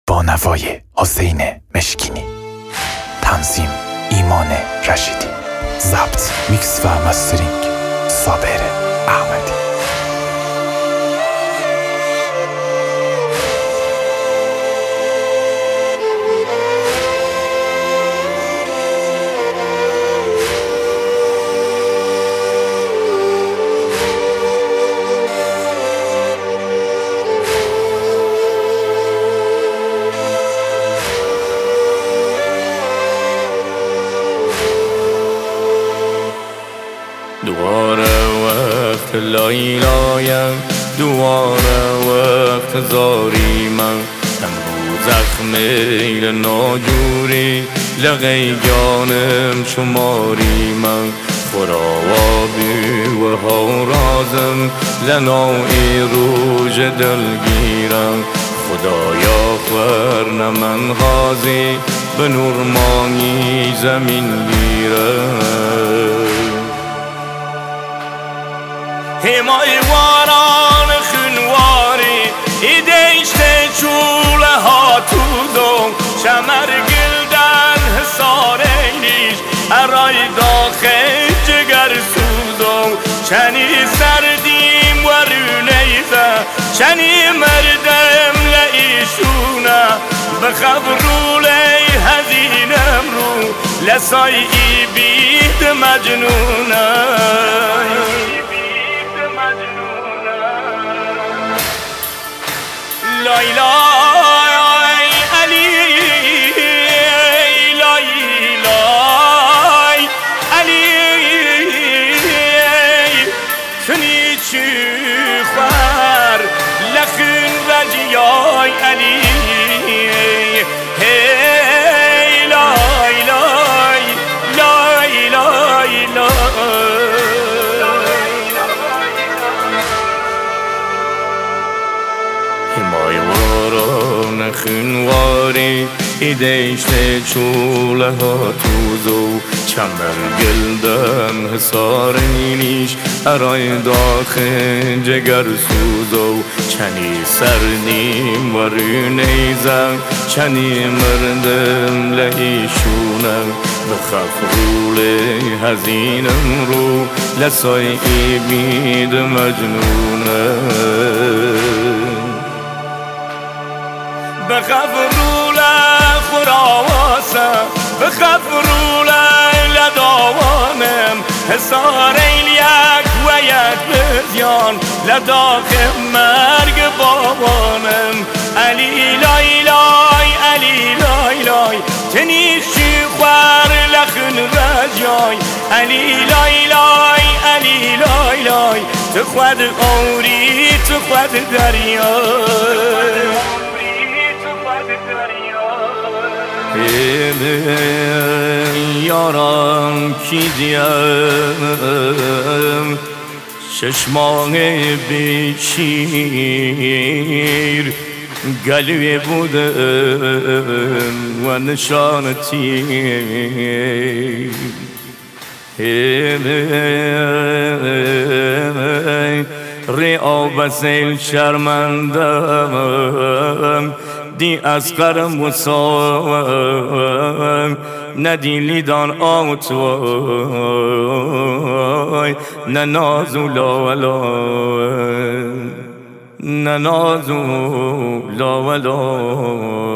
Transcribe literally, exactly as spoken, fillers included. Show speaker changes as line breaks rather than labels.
با نوای حسین مشکینی، تنظیم ایمان رشیدی، ضبط، میکس و مسترینگ صابر احمدی.
دوباره وقت لایلایم، دوباره وقت زاری من، امروز زخم میل ناجوری لغی جانم شماری من، خرابی و هورازم لنای روژ دلگیرم، خدایا خورن من غازی به نورمانی زمین گیرم. همای واران خنواری ایدهشت چوله ها تو دم، شمر گلدن حسار اینیش ارای داخل جگر سوزم، چنی سردیم و رونیزه چنی مردم لعیشونه، بخبروله هزینم رو لسایی بید مجنونه. لای لای علی لای لای علی سنی چی خوار لخن رجیای علی هی لای لای لای لای لای همای واران خنواری ایدهشت چوله ها توزو، چمر گلدن حسار اینیش ارای داخل جگر سوزو، چنی سردیم و رونیزم چنی مردم لعیشونم، بخف رول هزینم رو لسای بید مجنونم، بخف رول خراواسم بخف رول لداوانم، حسار این یک و یک بزیان لداخل مرگ بابانم. علی لای لای علی لای لای تنیشی خوار لخن رجای، علی لای لای علی لای لای تخواد اوری تخواد دریای. یارم کی دیم چشمان بیشیر گلوی بودم و نشان تیر، ریا بسیل شرمندم دی اسقر مساوم ندیلی دان آتوای نه نازو لاولا نه نازو لاولا.